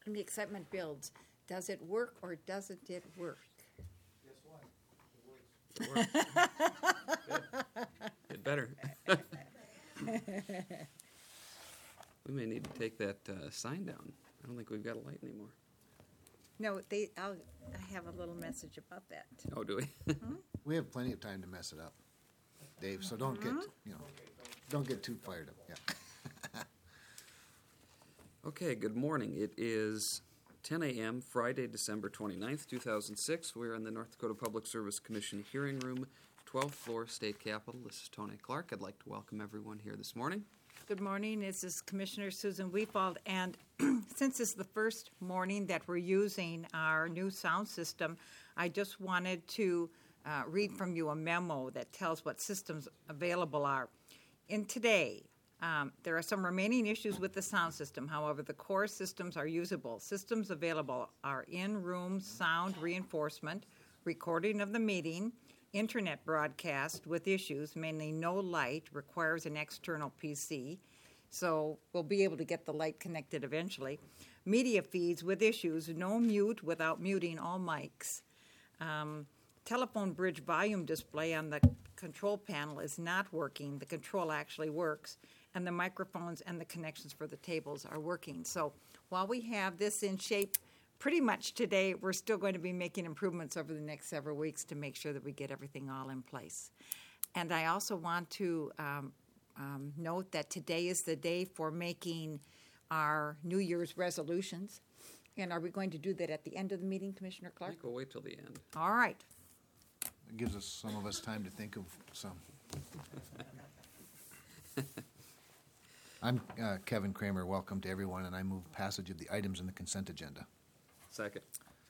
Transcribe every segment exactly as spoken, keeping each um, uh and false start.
And the excitement builds. Does it work or doesn't it work? Guess what? It works. Good. It better. We may need to take that uh, sign down. I don't think we've got a light anymore. No, they. I'll, I have a little message about that. Oh, do we? We have plenty of time to mess it up, Dave, so don't get, you know, don't get too fired up, yeah. Okay, good morning. It is ten a.m., Friday, December twenty-ninth, two thousand six. We're in the North Dakota Public Service Commission hearing room, twelfth floor, State Capitol. This is Tony Clark. I'd like to welcome everyone here this morning. Good morning. This is Commissioner Susan Weefald, and since it's the first morning that we're using our new sound system, I just wanted to uh, read from you a memo that tells what systems available are. In today, um, there are some remaining issues with the sound system. However, the core systems are usable. Systems available are in-room sound reinforcement, recording of the meeting, internet broadcast with issues, mainly no light, requires an external P C, so we'll be able to get the light connected eventually. Media feeds with issues, no mute without muting all mics. Um, telephone bridge volume display on the control panel is not working. The control actually works, and the microphones and the connections for the tables are working. So while we have this in shape pretty much today, we're still going to be making improvements over the next several weeks to make sure that we get everything all in place. And I also want to um, um, note that today is the day for making our New Year's resolutions. And are we going to do that at the end of the meeting, Commissioner I Clark? think we'll wait till the end. All right. It gives us, some of us, time to think of some. I'm uh, Kevin Kramer. Welcome to everyone, and I move passage of the items in the consent agenda. Second.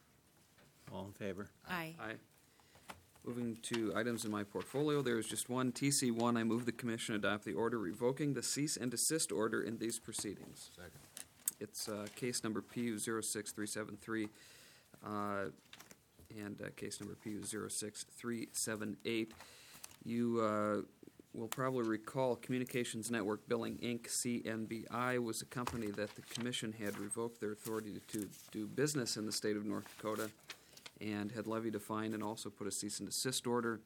All in favor? Aye. Aye. Moving to items in my portfolio, there is just one, T C one. I move the Commission adopt the order revoking the cease and desist order in these proceedings. Second. It's uh, case number P U zero six three seven three uh, and uh, case number P U zero six three seven eight. You uh, will probably recall Communications Network Billing, Incorporated, C N B I, was a company that the Commission had revoked their authority to do business in the state of North Dakota and had levied a fine and also put a cease and desist order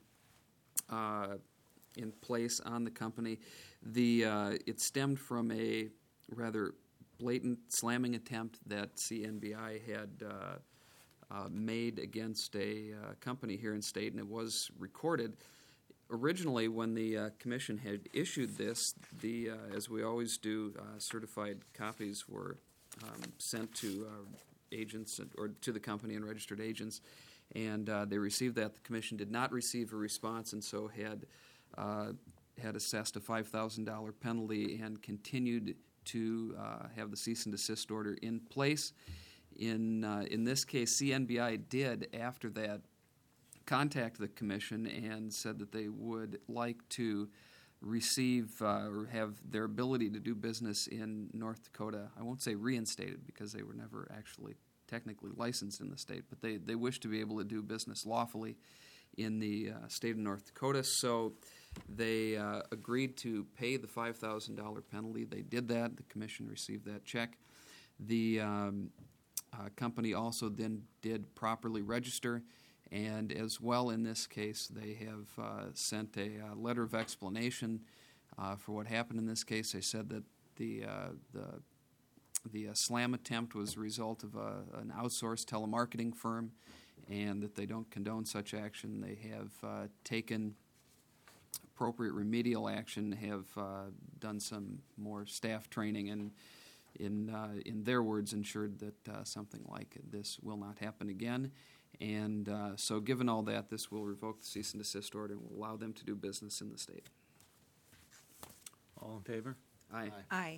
uh, in place on the company. The uh, it stemmed from a rather blatant slamming attempt that C N B I had uh, uh, made against a uh, company here in state, and it was recorded. Originally, when the uh, Commission had issued this, the uh, as we always do, uh, certified copies were um, sent to uh, agents or to the company and registered agents, and uh, they received that. The Commission did not receive a response, and so had uh, had assessed a five thousand dollars penalty and continued to uh, have the cease and desist order in place. In uh, in this case, C N B I did, after that, contact the Commission and said that they would like to receive uh, or have their ability to do business in North Dakota. I won't say reinstated because they were never actually technically licensed in the state, but they, they wish to be able to do business lawfully in the uh, state of North Dakota. So they uh, agreed to pay the five thousand dollars penalty. They did that. The Commission received that check. The um, uh, company also then did properly register, and as well in this case, they have uh, sent a uh, letter of explanation uh, for what happened in this case. They said that the uh, the the uh, slam attempt was a result of a, an outsourced telemarketing firm, and that they don't condone such action. They have uh, taken appropriate remedial action, have uh, done some more staff training, and in uh, in their words, ensured that uh, something like this will not happen again. And uh, so given all that, this will revoke the cease and desist order and will allow them to do business in the state. All in favor? Aye. Aye. Aye.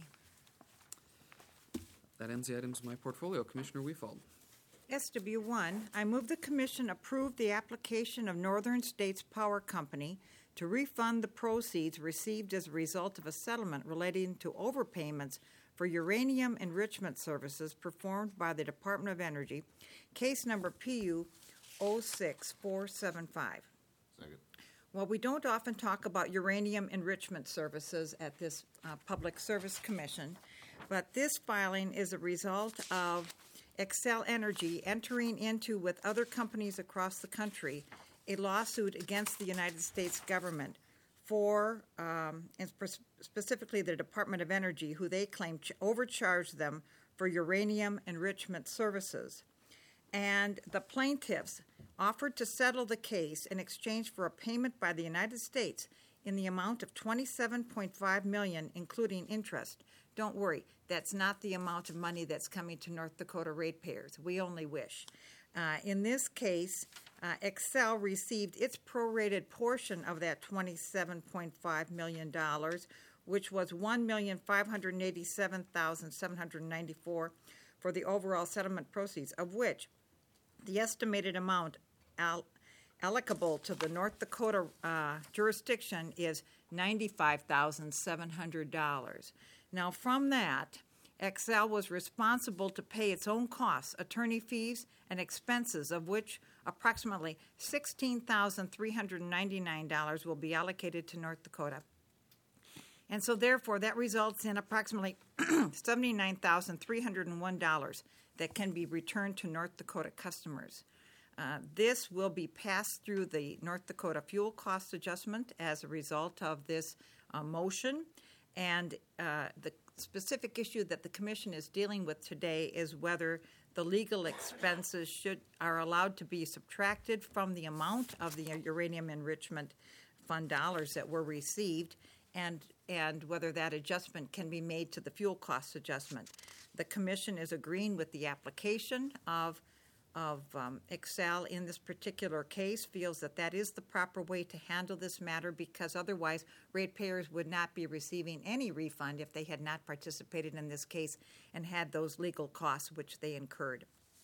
That ends the items in my portfolio. Commissioner Weefald. S W one, I move the Commission approve the application of Northern States Power Company to refund the proceeds received as a result of a settlement relating to overpayments for uranium enrichment services performed by the Department of Energy, case number P U zero six four seven five. Second. Well, we don't often talk about uranium enrichment services at this uh, Public Service Commission, but this filing is a result of Xcel Energy entering into with other companies across the country a lawsuit against the United States government for, um, and spe- specifically the Department of Energy, who they claim ch- overcharged them for uranium enrichment services. And the plaintiffs offered to settle the case in exchange for a payment by the United States in the amount of twenty-seven point five million dollars, including interest. Don't worry, that's not the amount of money that's coming to North Dakota ratepayers. We only wish. Uh, in this case, uh, Xcel received its prorated portion of that twenty-seven point five million dollars, which was one million five hundred eighty-seven thousand seven hundred ninety-four dollars for the overall settlement proceeds, of which the estimated amount al- allocable to the North Dakota uh, jurisdiction is ninety-five thousand seven hundred dollars. Now, from that, Xcel was responsible to pay its own costs, attorney fees, and expenses, of which approximately sixteen thousand three hundred ninety-nine dollars will be allocated to North Dakota. And so, therefore, that results in approximately seventy-nine thousand three hundred one dollars that can be returned to North Dakota customers. Uh, this will be passed through the North Dakota fuel cost adjustment as a result of this uh, motion. And uh, the specific issue that the Commission is dealing with today is whether the legal expenses should are allowed to be subtracted from the amount of the uranium enrichment fund dollars that were received, and and whether that adjustment can be made to the fuel cost adjustment. The Commission is agreeing with the application of of um, Xcel in this particular case, feels that that is the proper way to handle this matter, because otherwise ratepayers would not be receiving any refund if they had not participated in this case and had those legal costs which they incurred.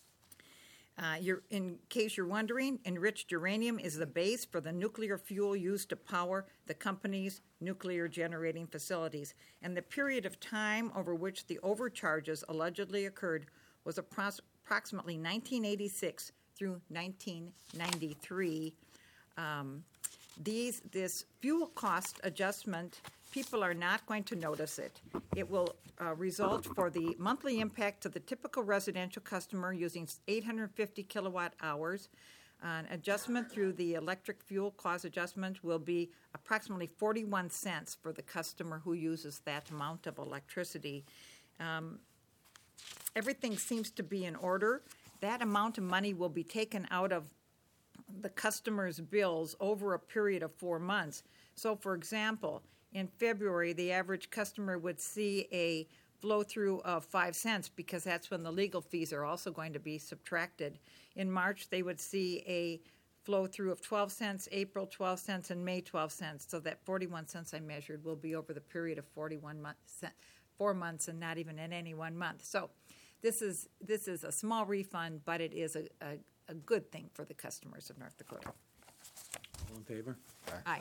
Uh, you're, in case you're wondering, enriched uranium is the base for the nuclear fuel used to power the company's nuclear generating facilities, and the period of time over which the overcharges allegedly occurred was appro- approximately nineteen eighty-six through nineteen ninety-three. Um, these, this fuel cost adjustment, people are not going to notice it. It will uh, result for the monthly impact to the typical residential customer using eight hundred fifty kilowatt hours. An adjustment through the electric fuel cost adjustment will be approximately forty-one cents for the customer who uses that amount of electricity. Um, everything seems to be in order. That amount of money will be taken out of the customer's bills over a period of four months. So, for example, in February, the average customer would see a flow-through of five cents because that's when the legal fees are also going to be subtracted. In March, they would see a flow-through of twelve cents, April twelve cents, and May twelve cents. So that forty-one cents I measured will be over the period of forty-one months, four months, and not even in any one month. So this is this is a small refund, but it is a, a, a good thing for the customers of North Dakota. All in favor? Aye.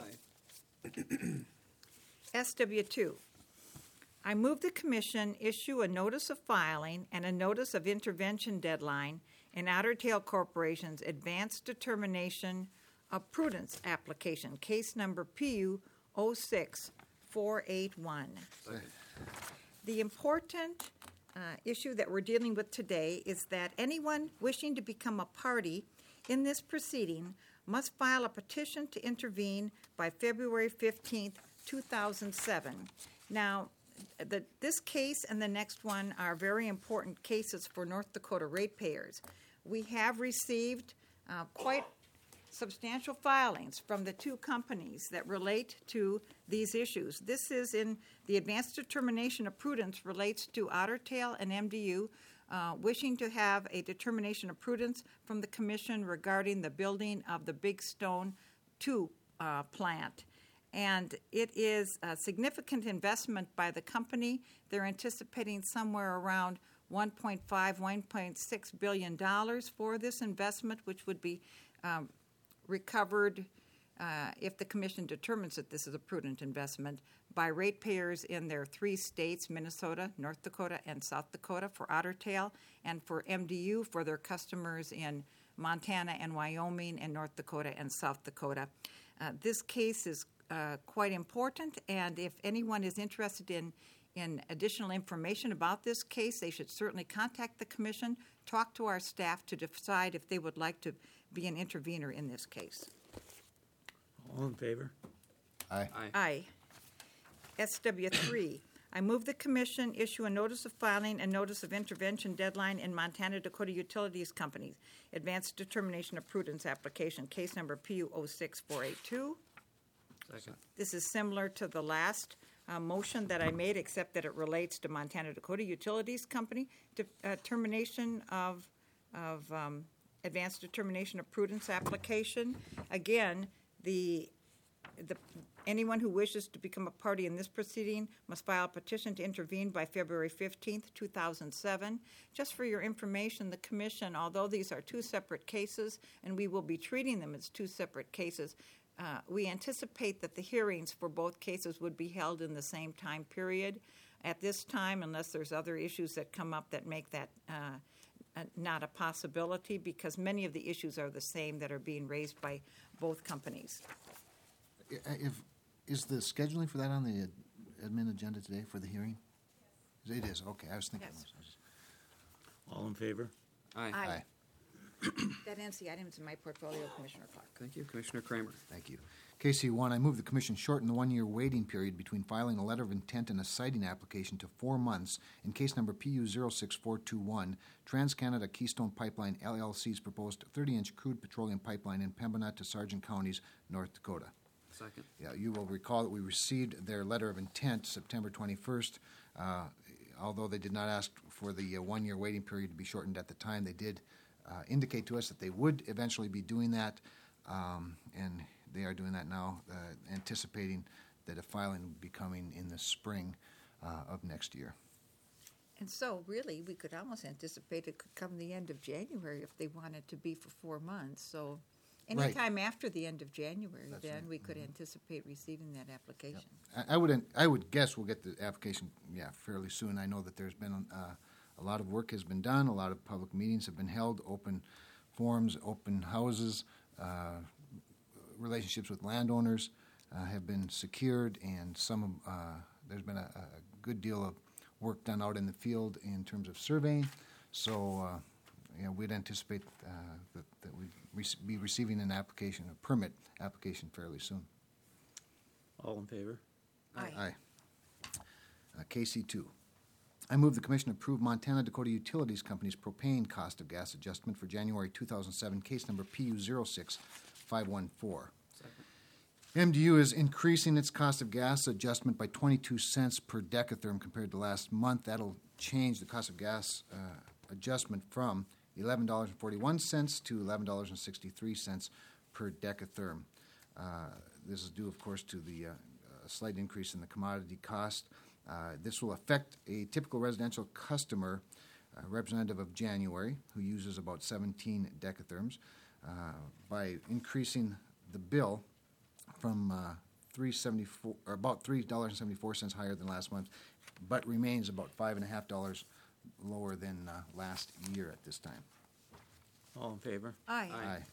S W two. I move the Commission issue a notice of filing and a notice of intervention deadline in Otter Tail Corporation's Advanced Determination of Prudence application, case number P U zero six four eight one. The important uh, issue that we're dealing with today is that anyone wishing to become a party in this proceeding must file a petition to intervene by February fifteenth, two thousand seven. Now, the, this case and the next one are very important cases for North Dakota ratepayers. We have received uh, quite substantial filings from the two companies that relate to these issues. This is in the Advanced Determination of Prudence relates to Otter Tail and M D U uh, wishing to have a determination of prudence from the Commission regarding the building of the Big Stone two uh, plant. And it is a significant investment by the company. They're anticipating somewhere around one point five, one point six billion dollars for this investment, which would be um, recovered uh, if the Commission determines that this is a prudent investment by ratepayers in their three states, Minnesota, North Dakota, and South Dakota for Otter Tail, and for M D U for their customers in Montana and Wyoming and North Dakota and South Dakota. Uh, this case is uh, quite important, and if anyone is interested in in additional information about this case, they should certainly contact the commission, talk to our staff to decide if they would like to be an intervener in this case. All in favor? Aye. Aye. Aye. S W three, I move the commission issue a notice of filing and notice of intervention deadline in Montana Dakota Utilities Company, Advanced Determination of Prudence application, case number P U zero six four eight two. Second. This is similar to the last uh, motion that I made, except that it relates to Montana Dakota Utilities Company, to, uh, termination of, of um, Advanced Determination of Prudence application. Again, the The, anyone who wishes to become a party in this proceeding must file a petition to intervene by February fifteenth, two thousand seven. Just for your information, the commission, although these are two separate cases, and we will be treating them as two separate cases, uh, we anticipate that the hearings for both cases would be held in the same time period. At this time, unless there's other issues that come up that make that uh, uh, not a possibility, because many of the issues are the same that are being raised by both companies. If, is the scheduling for that on the admin agenda today for the hearing? It is, okay, I was thinking. Yes. it was- All in favor? Aye. Aye, That ends the items in my portfolio, Commissioner Clark. Thank you. Commissioner Kramer. thank you. K C one, I move the commission shorten the one-year waiting period between filing a letter of intent and a citing application to four months in case number P U zero six four two one, TransCanada Keystone Pipeline L L C's proposed thirty-inch crude petroleum pipeline in Pembina to Sargent counties, North Dakota. Second. Yeah, you will recall that we received their letter of intent September twenty-first. Uh, although they did not ask for the uh, one-year waiting period to be shortened at the time, they did uh, indicate to us that they would eventually be doing that, um, and they are doing that now, uh, anticipating that a filing will be coming in the spring uh, of next year. And so, really, we could almost anticipate it could come the end of January if they wanted to be for four months. So, Right. anytime after the end of January, That's then right. we could anticipate receiving that application. I, I would I would guess we'll get the application, yeah, fairly soon. I know that there's been uh, a lot of work has been done, a lot of public meetings have been held, open forums, open houses, uh, relationships with landowners uh, have been secured, and some uh, there's been a, a good deal of work done out in the field in terms of surveying. So, uh, yeah, we'd anticipate uh, that, that we'd rec- be receiving an application, a permit application fairly soon. All in favor? Aye. Aye. Uh, K C two. I move the commission approve Montana Dakota Utilities Company's propane cost of gas adjustment for January two thousand seven, case number P U zero six five one four. Second. M D U is increasing its cost of gas adjustment by twenty-two cents per decatherm compared to last month. That'll change the cost of gas uh, adjustment from eleven dollars and forty-one cents to eleven dollars and sixty-three cents per decatherm. Uh, this is due, of course, to the uh, uh, slight increase in the commodity cost. Uh, this will affect a typical residential customer, uh, representative of January, who uses about seventeen decatherms, uh, by increasing the bill from uh, three seventy-four, or about three dollars and seventy-four cents higher than last month, but remains about five and a half dollars lower than uh, last year at this time. All in favor? Aye. Aye.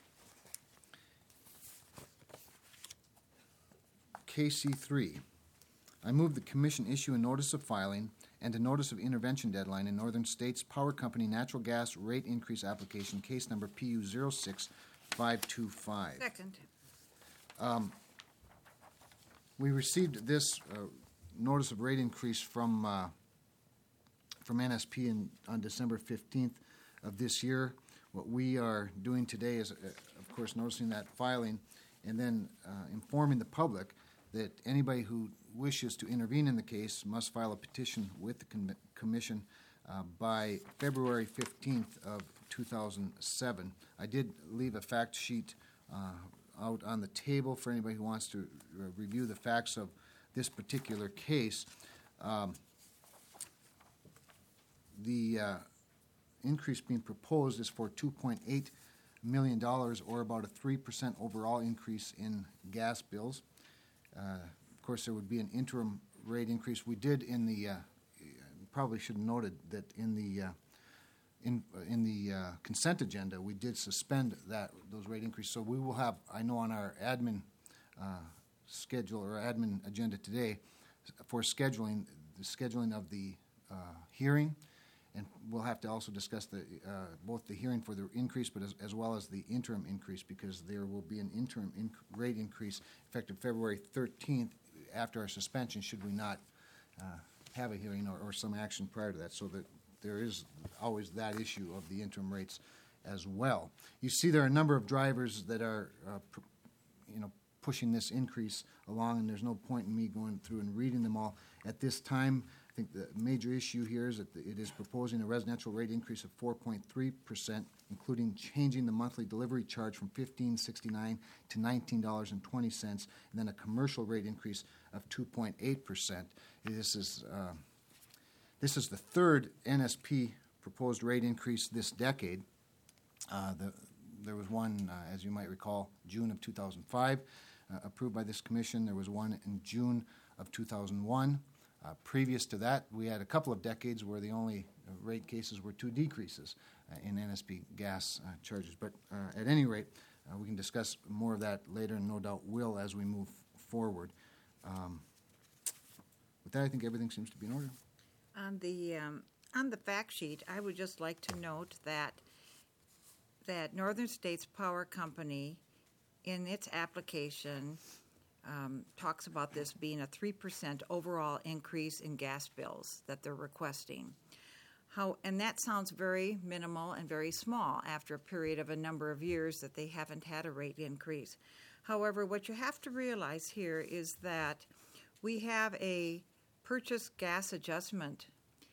K C three, I move the commission issue a notice of filing and a notice of intervention deadline in Northern States Power Company natural gas rate increase application, case number P U zero six five two five. Second. We received this uh, notice of rate increase from uh, from N S P in, on December fifteenth of this year. What we are doing today is, uh, of course, noticing that filing and then uh, informing the public that anybody who wishes to intervene in the case must file a petition with the com- commission uh, by February fifteenth of two thousand seven. I did leave a fact sheet uh, out on the table for anybody who wants to uh, review the facts of this particular case. Um, the uh, increase being proposed is for two point eight million dollars, or about a three percent overall increase in gas bills. Uh, of course, there would be an interim rate increase. We did in the, uh, probably should have noted that in the uh, in in the uh, consent agenda, we did suspend that those rate increases. So we will have, I know on our admin uh, schedule or admin agenda today for scheduling, the scheduling of the uh, hearing, and we'll have to also discuss the uh, both the hearing for the increase, but as, as well as the interim increase, because there will be an interim inc- rate increase effective February thirteenth after our suspension, should we not uh, have a hearing or, or some action prior to that, so that there is always that issue of the interim rates as well. You see there are a number of drivers that are, uh, pr- you know, pushing this increase along, and there's no point in me going through and reading them all at this time. I think the major issue here is that it is proposing a residential rate increase of four point three percent, including changing the monthly delivery charge from fifteen sixty-nine to nineteen dollars and twenty cents, and then a commercial rate increase of two point eight percent. This is uh, this is the third N S P proposed rate increase this decade. Uh, the, there was one, uh, as you might recall, June of two thousand five, uh, approved by this commission. There was one in June of two thousand one. Uh, previous to that, we had a couple of decades where the only uh, rate cases were two decreases uh, in N S P gas uh, charges. But uh, at any rate, uh, we can discuss more of that later, and no doubt will as we move forward. Um, with that, I think everything seems to be in order. On the, um, on the fact sheet, I would just like to note that that Northern States Power Company, in its application, um, talks about this being a three percent overall increase in gas bills that they're requesting. How, and that sounds very minimal and very small after a period of a number of years that they haven't had a rate increase. However, what you have to realize here is that we have a purchase gas adjustment,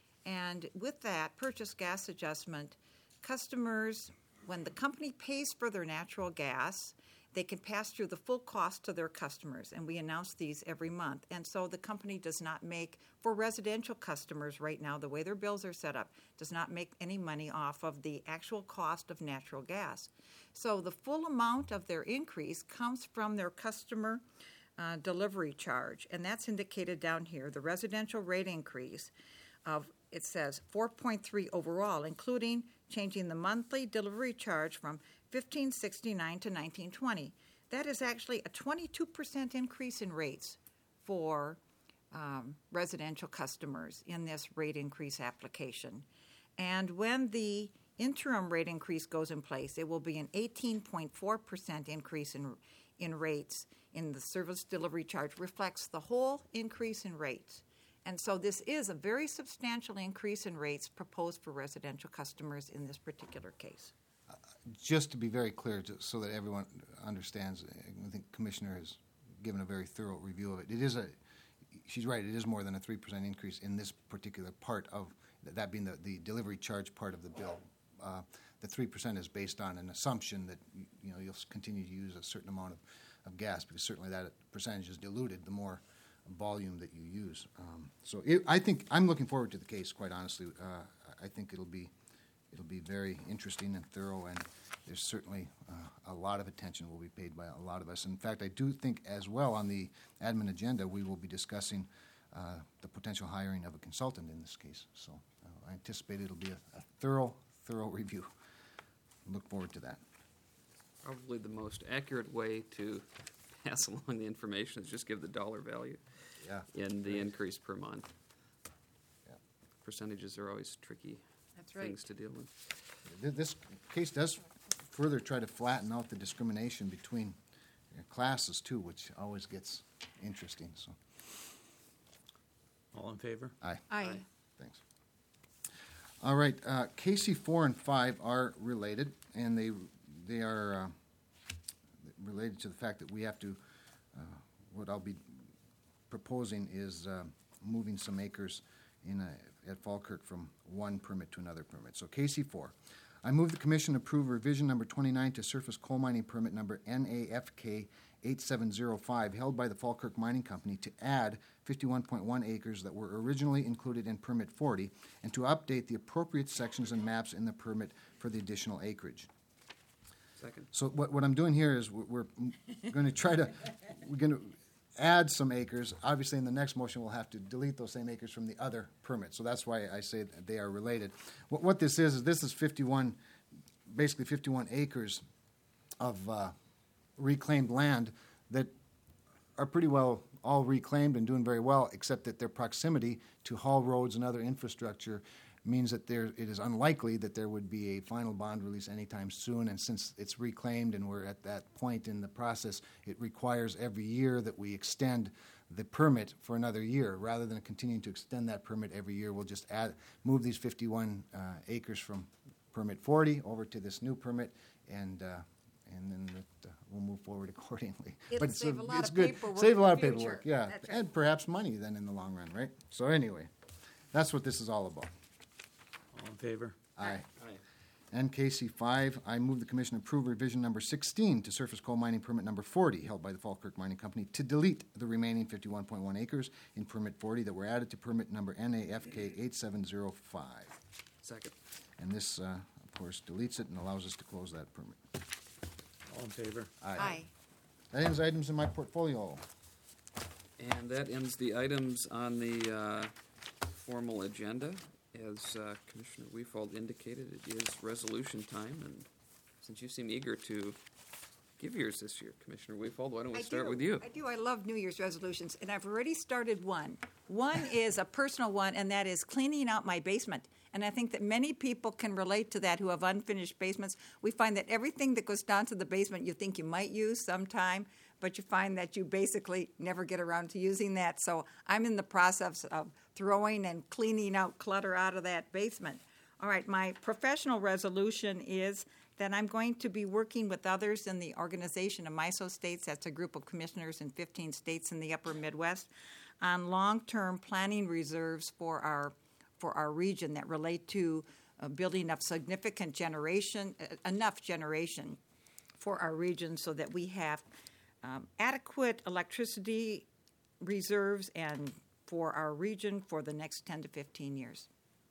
and with that purchase gas adjustment, customers, when the company pays for their natural gas, they can pass through the full cost to their customers, and we announce these every month. And so the company does not make, for residential customers right now, the way their bills are set up, does not make any money off of the actual cost of natural gas. So the full amount of their increase comes from their customer uh, delivery charge, and that's indicated down here. The residential rate increase of, it says, four point three overall, including changing the monthly delivery charge from fifteen sixty-nine to nineteen twenty. That is actually a twenty-two percent increase in rates for um, residential customers in this rate increase application. And when the interim rate increase goes in place, it will be an eighteen point four percent increase in in rates in the service delivery charge, reflects the whole increase in rates. And so this is a very substantial increase in rates proposed for residential customers in this particular case. Just to be very clear, to, so that everyone understands, I think Commissioner has given a very thorough review of it. It is a, she's right, it is more than a three percent increase in this particular part of, that being the, the delivery charge part of the bill. Uh, the three percent is based on an assumption that, you know, you'll continue to use a certain amount of, of gas, because certainly that percentage is diluted the more volume that you use. Um, so it, I think I'm looking forward to the case, quite honestly. Uh, I think it'll be it'll be very interesting and thorough, and there's certainly uh, a lot of attention will be paid by a lot of us. In fact, I do think as well on the admin agenda we will be discussing uh, the potential hiring of a consultant in this case. So uh, I anticipate it'll be a, a thorough, thorough review. Look forward to that. Probably the most accurate way to pass along the information is just give the dollar value Yeah. in the Right. increase per month. Yeah. Percentages are always tricky That's right. things to deal with. Th- This case does further try to flatten out the discrimination between uh, classes too, which always gets interesting. So, All in favor? aye. Aye. Aye. Thanks. All right, uh, K C four and five are related, and they they are uh, related to the fact that we have to. Uh, what I'll be proposing is uh, moving some acres in a, at Falkirk from one permit to another permit. So K C four, I move the Commission approve revision number twenty-nine to surface coal mining permit number N A F K eight seven zero five held by the Falkirk Mining Company to add fifty-one point one acres that were originally included in permit forty and to update the appropriate sections and maps in the permit for the additional acreage. Second. So what, what I'm doing here is we're, we're going to try to, we're going to add some acres. Obviously, in the next motion, we'll have to delete those same acres from the other permit. So that's why I say that they are related. What, what this is, is this is fifty-one, basically fifty-one acres of uh, reclaimed land that are pretty well all reclaimed and doing very well, except that their proximity to haul roads and other infrastructure means that there, it is unlikely that there would be a final bond release anytime soon. And since it's reclaimed and we're at that point in the process, it requires every year that we extend the permit for another year. Rather than continuing to extend that permit every year, we'll just add, move these fifty-one uh, acres from permit forty over to this new permit, and uh, and then it, uh, we'll move forward accordingly. It'll it's save a lot it's of good. paperwork Save in a lot the of paperwork, future. yeah, That's right. and perhaps money then in the long run, right? So anyway, that's what this is all about. All in favor? Aye. Aye. N K C five, I move the commission approve revision number sixteen to surface coal mining permit number forty held by the Falkirk Mining Company to delete the remaining fifty-one point one acres in permit forty that were added to permit number N A F K eight seven zero five. Second. And this, uh, of course, deletes it and allows us to close that permit. All in favor? Aye. That ends items in my portfolio. And that ends the items on the uh, formal agenda. As uh, Commissioner Weefald indicated, it is resolution time, and since you seem eager to give yours this year, Commissioner Weefald, why don't we I start do. with you? I do. I love New Year's resolutions, and I've already started one. One is a personal one, and that is cleaning out my basement. And I think that many people can relate to that who have unfinished basements. We find that everything that goes down to the basement you think you might use sometime, but you find that you basically never get around to using that. So I'm in the process of throwing and cleaning out clutter out of that basement. All right, my professional resolution is that I'm going to be working with others in the organization of MISO states, that's a group of commissioners in fifteen states in the upper Midwest, on long-term planning reserves for our for our region that relate to uh, building up significant generation, uh, enough generation for our region so that we have um, adequate electricity reserves and for our region for the next ten to fifteen years.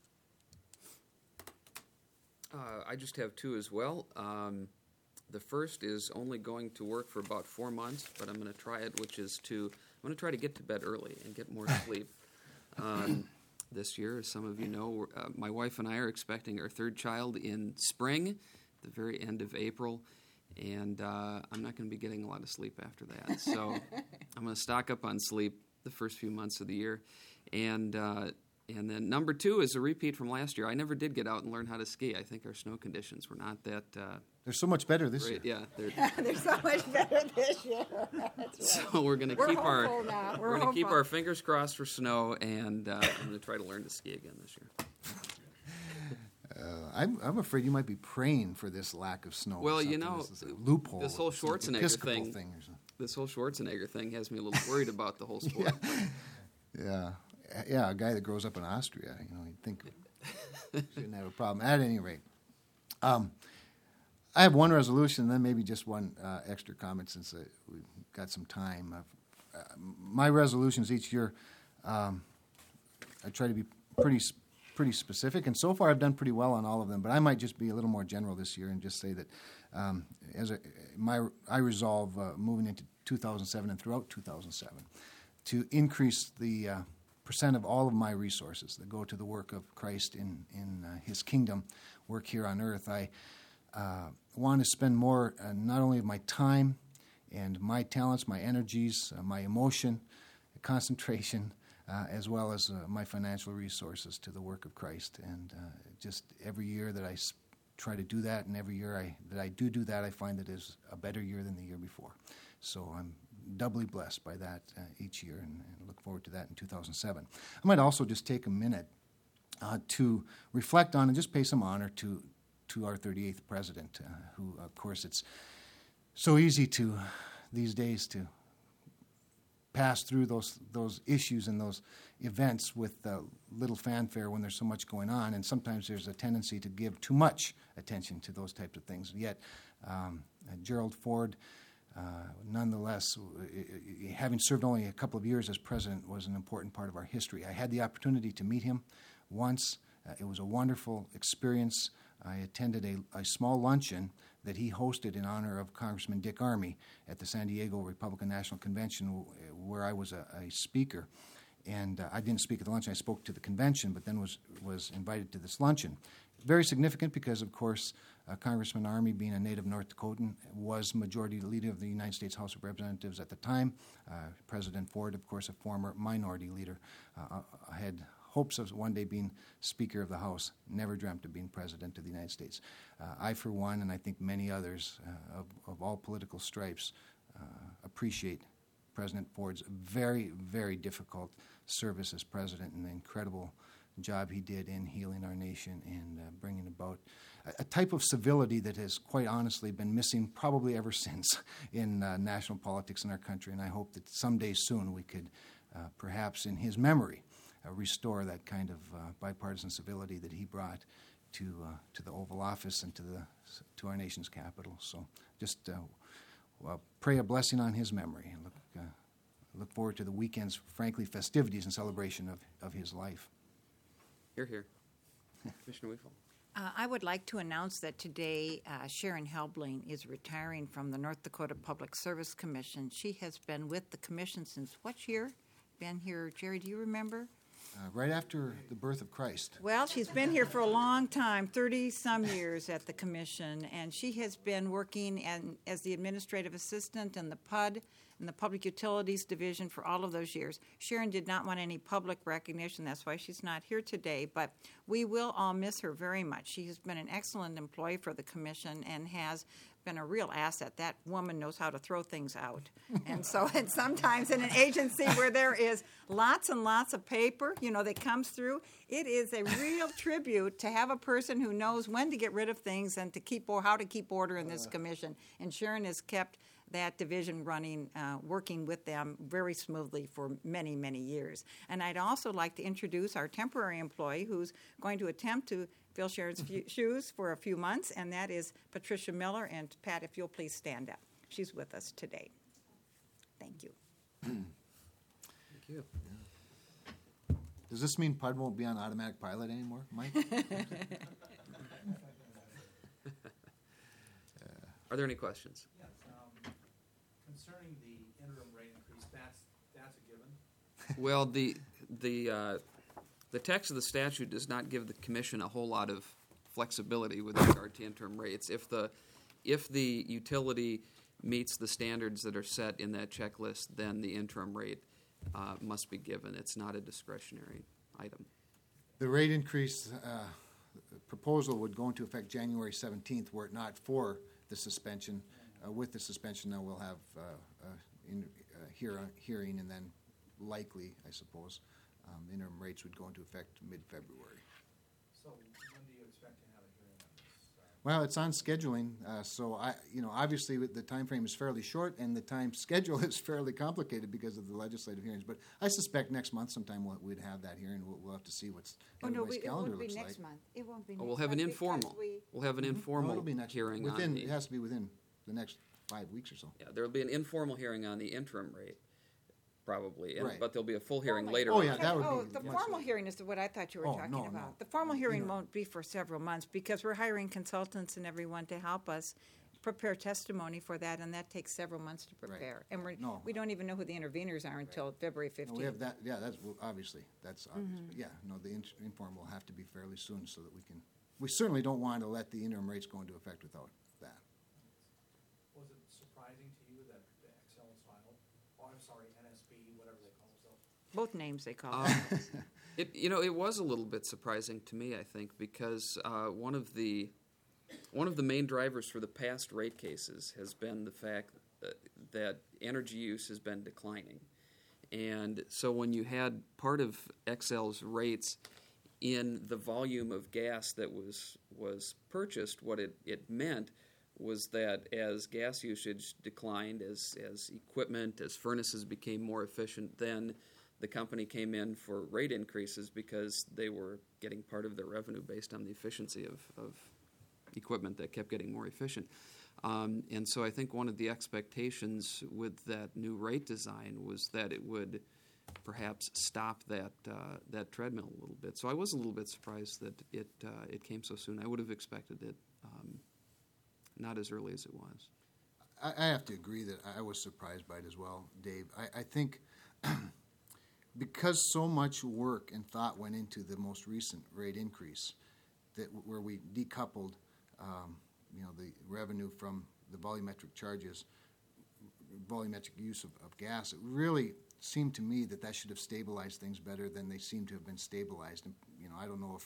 Uh, I just have two as well. Um, the first is only going to work for about four months, but I'm going to try it, which is to, I'm going to try to get to bed early and get more sleep. Um, this year, as some of you know, uh, my wife and I are expecting our third child in spring, the very end of April, and uh, I'm not going to be getting a lot of sleep after that. So I'm going to stock up on sleep the first few months of the year. And uh, and then number two is a repeat from last year. I never did get out and learn how to ski. I think our snow conditions were not that uh, They're so much better this great. year. Yeah, they're, They're so much better this year. so we're going to We're keep our hopeful now. We're we're going to keep hopeful. our fingers crossed for snow, and uh, I'm going to try to learn to ski again this year. Uh, I'm, I'm afraid you might be praying for this lack of snow. or Well, you something. know, This is a loophole. this whole It's like Schwarzenegger Episcopal thing- or something. This whole Schwarzenegger thing has me a little worried about the whole sport. Yeah, yeah, a guy that grows up in Austria, you know, you'd think shouldn't have a problem. At any rate, um, I have one resolution, and then maybe just one uh, extra comment since uh, we've got some time. Uh, my resolutions each year, um, I try to be pretty s- pretty specific, and so far I've done pretty well on all of them. But I might just be a little more general this year and just say that um, as a, my I resolve uh, moving into two thousand seven and throughout two thousand seven to increase the uh, percent of all of my resources that go to the work of Christ in in uh, His kingdom work here on earth. I uh, want to spend more uh, not only of my time and my talents, my energies, uh, my emotion, concentration, uh, as well as uh, my financial resources to the work of Christ. And uh, just every year that I s- try to do that, and every year I, that I do do that, I find that is a better year than the year before. So I'm doubly blessed by that uh, each year, and, and look forward to that in two thousand seven. I might also just take a minute uh, to reflect on and just pay some honor to to our thirty-eighth president, uh, who, of course, it's so easy to these days to pass through those those issues and those events with uh, little fanfare when there's so much going on, and sometimes there's a tendency to give too much attention to those types of things. Yet, um, uh, Gerald Ford, uh, nonetheless, uh, having served only a couple of years as president, was an important part of our history. I had the opportunity to meet him once. Uh, it was a wonderful experience. I attended a, a small luncheon that he hosted in honor of Congressman Dick Armey at the San Diego Republican National Convention, w- where I was a, a speaker. And uh, I didn't speak at the luncheon. I spoke to the convention, but then was was invited to this luncheon. very significant because, of course, uh, Congressman Army, being a native North Dakotan, was Majority Leader of the United States House of Representatives at the time. Uh, President Ford, of course, a former Minority Leader, uh, had hopes of one day being Speaker of the House, never dreamt of being President of the United States. Uh, I, for one, and I think many others uh, of, of all political stripes, uh, appreciate President Ford's very, very difficult service as President and the incredible job he did in healing our nation and uh, bringing about a, a type of civility that has quite honestly been missing probably ever since in uh, national politics in our country. And I hope that someday soon we could uh, perhaps in his memory uh, restore that kind of uh, bipartisan civility that he brought to uh, to the Oval Office and to the to our nation's capital. So just uh, well, pray a blessing on his memory and look uh, look forward to the weekend's, frankly, festivities and celebration of, of his life. Here, here. Commissioner Weefel. Uh, I would like to announce that today uh, Sharon Helbling is retiring from the North Dakota Public Service Commission. She has been with the commission since what year? Been here, Jerry, do you remember? Uh, right after the birth of Christ. Well, she's been here for a long time, thirty-some years at the commission, and she has been working in, as the administrative assistant in the P U D and the Public Utilities Division for all of those years. Sharon did not want any public recognition. That's why she's not here today, but we will all miss her very much. She has been an excellent employee for the commission and has been a real asset. That woman knows how to throw things out. And so, and sometimes in an agency where there is lots and lots of paper, you know, that comes through, it is a real tribute to have a person who knows when to get rid of things and to keep, or how to keep order in this commission. And Sharon has kept that division running, uh, working with them very smoothly for many, many years. And I'd also like to introduce our temporary employee who's going to attempt to fill Sharon's few shoes for a few months, and that is Patricia Miller. And Pat, if you'll please stand up. She's with us today. Thank you. Thank you. Does this mean P U D won't be on automatic pilot anymore, Mike? Are there any questions? Yes, um, concerning the interim rate increase, that's, that's a given? Well, the, the, uh, the text of the statute does not give the commission a whole lot of flexibility with regard to interim rates. If the, if the utility meets the standards that are set in that checklist, then the interim rate uh, must be given. It's not a discretionary item. The rate increase uh, proposal would go into effect January seventeenth, were it not for the suspension. Uh, with the suspension, now we'll have uh, uh, in, uh, hear, hearing, and then likely, I suppose, um, interim rates would go into effect mid-February. So when do you expect to have a hearing on this? Uh, Well, it's on scheduling, uh, so I, you know, obviously with the time frame is fairly short, and the time schedule is fairly complicated because of the legislative hearings. But I suspect next month sometime we'll, we'd have that hearing. We'll, we'll have to see what's Oh, no, everybody's we, it calendar won't be looks next like. month. It won't be next Oh, month. we'll have an because informal. we- We'll have an Oh, informal it'll be next hearing within. on the. It has to be within the next five weeks or so. Yeah, there will be an informal hearing on the interim rate, probably, and, Right. but there'll be a full hearing Formal- later. Oh, on. yeah, that would Oh, be the much formal later. hearing is what I thought you were Oh, talking no, about. no. The formal hearing Interim. won't be for several months because we're hiring consultants and everyone to help us prepare testimony for that, and that takes several months to prepare. And we're, No. we don't even know who the interveners are until February No, fifteenth. we have that, yeah, that's, well, obviously, that's obvious. Mm-hmm. But yeah, no, the in- informal will have to be fairly soon so that we can, we certainly don't want to let the interim rates go into effect without that. Was it surprising to you that the Excel was filed? Oh, I'm sorry, N S B, whatever they call themselves. Both names they call Um, it. It, you know, it was a little bit surprising to me, I think, because uh, one of the one of the main drivers for the past rate cases has been the fact that, that energy use has been declining, and so when you had part of Xcel's rates in the volume of gas that was was purchased, what it, it meant was that as gas usage declined, as as equipment, as furnaces became more efficient, then the company came in for rate increases because they were getting part of their revenue based on the efficiency of, of equipment that kept getting more efficient. Um, and so I think one of the expectations with that new rate design was that it would perhaps stop that uh, that treadmill a little bit. So I was a little bit surprised that it uh, it came so soon. I would have expected it um, not as early as it was. I, I have to agree that I was surprised by it as well, Dave. I, I think because so much work and thought went into the most recent rate increase, that where we decoupled, um, you know, the revenue from the volumetric charges, volumetric use of, of gas. It really seemed to me that that should have stabilized things better than they seem to have been stabilized. And, you know, I don't know if,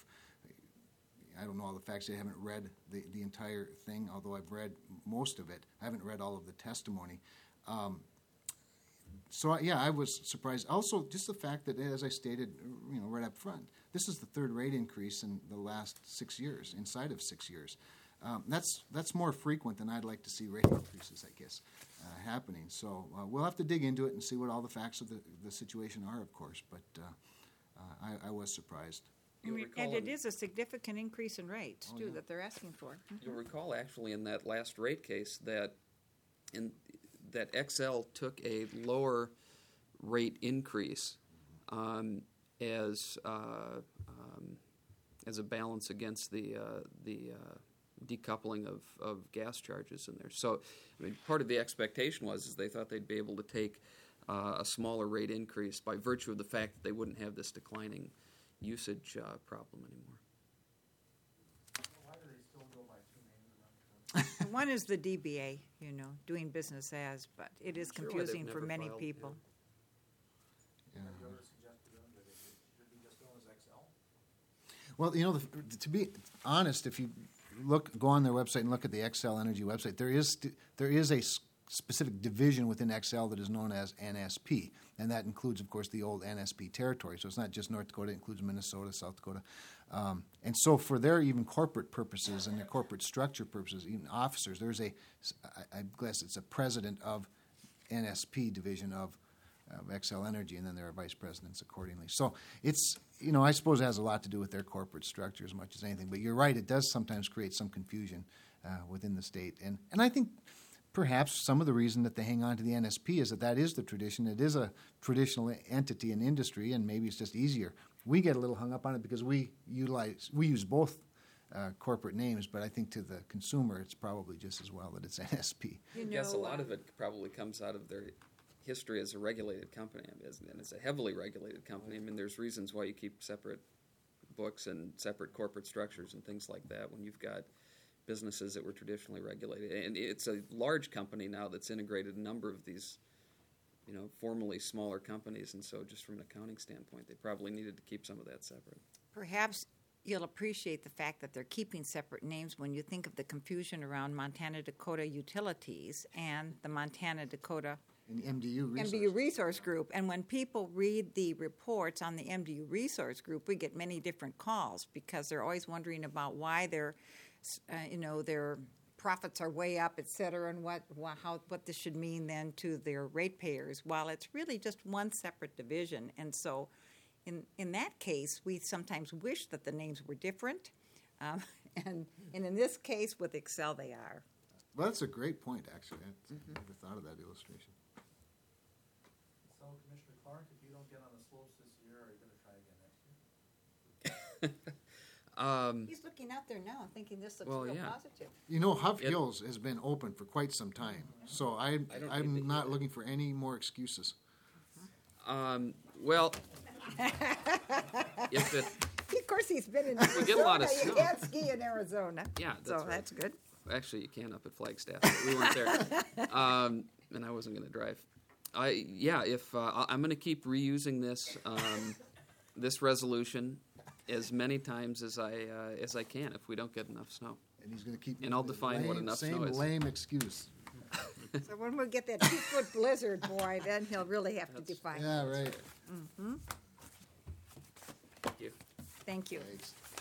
I don't know all the facts. I haven't read the, the entire thing, although I've read most of it. I haven't read all of the testimony. Um, so, I- yeah, I was surprised. Also, just the fact that, as I stated, you know, right up front, this is the third rate increase in the last six years, inside of six years. Um, that's that's more frequent than I'd like to see rate increases, I guess, uh, happening. So uh, we'll have to dig into it and see what all the facts of the, the situation are, of course. But uh, uh, I, I was surprised. You'll And recall it in- is a significant increase in rates, Oh, too, yeah. that they're asking for. You'll recall actually in that last rate case that in that X L took a lower rate increase um, as uh, um, as a balance against the uh, the uh, decoupling of, of gas charges in there. So, I mean, part of the expectation was is they thought they'd be able to take uh, a smaller rate increase by virtue of the fact that they wouldn't have this declining usage uh, problem anymore. Why do they still go by two names and not? One is the D B A, you know, doing business as, but it is Sure, why they've confusing for never many filed, people. Yeah. Have you ever suggested to them that it should be just known as X L? Well, you know, the, to be honest, if you look, go on their website and look at the Xcel Energy website, there is st- there is a s- specific division within Xcel that is known as N S P, and that includes, of course, the old N S P territory. So it's not just North Dakota; it includes Minnesota, South Dakota, um, and so for their even corporate purposes and their corporate structure purposes, even officers, there's a, I, I guess it's a president of N S P division of of Xcel Energy, and then there are vice presidents accordingly. So it's, you know, I suppose it has a lot to do with their corporate structure as much as anything. But you're right, it does sometimes create some confusion uh, within the state. And, and I think perhaps some of the reason that they hang on to the N S P is that that is the tradition. It is a traditional entity in industry, and maybe it's just easier. We get a little hung up on it because we utilize, we use both uh, corporate names, but I think to the consumer it's probably just as well that it's N S P. You I guess a know, lot uh, of it probably comes out of their history as a regulated company, I mean, as- and it's a heavily regulated company. I mean, there's reasons why you keep separate books and separate corporate structures and things like that when you've got businesses that were traditionally regulated. And it's a large company now that's integrated a number of these, you know, formerly smaller companies, and so just from an accounting standpoint, they probably needed to keep some of that separate. Perhaps you'll appreciate the fact that they're keeping separate names when you think of the confusion around Montana Dakota Utilities and the Montana Dakota And the M D U resource. M D U Resource Group. And when people read the reports on the M D U Resource Group, we get many different calls because they're always wondering about why their, uh, you know, their profits are way up, et cetera, and what wha- how what this should mean then to their ratepayers. While it's really just one separate division, and so in in that case, we sometimes wish that the names were different, um, and and in this case with Xcel, they are. Well, that's a great point, actually. I never thought of that illustration. So, Commissioner Clark, if you don't get on the slopes this year, are you gonna try again next year? Um, He's looking out there now, thinking this looks Well, real yeah. positive. You know, Huff It- Hills has been open for quite some time, so I, I don't need I'm to not hear looking for any more excuses. um, well, if it, Of course, he's been in We get a lot of Arizona. You snow. can't ski in Arizona. Yeah, so that's right. that's good. actually you can up at Flagstaff, but we weren't there, um, and I wasn't going to drive. I yeah, if uh, I- I'm going to keep reusing this um, this resolution as many times as I uh, as I can if we don't get enough snow. And he's going to keep. And I'll using the define what lame- enough same snow is. lame excuse. So when we get that two-foot blizzard, boy, then he'll really have to define. Yeah, right. Thank you. Thank you. Thanks.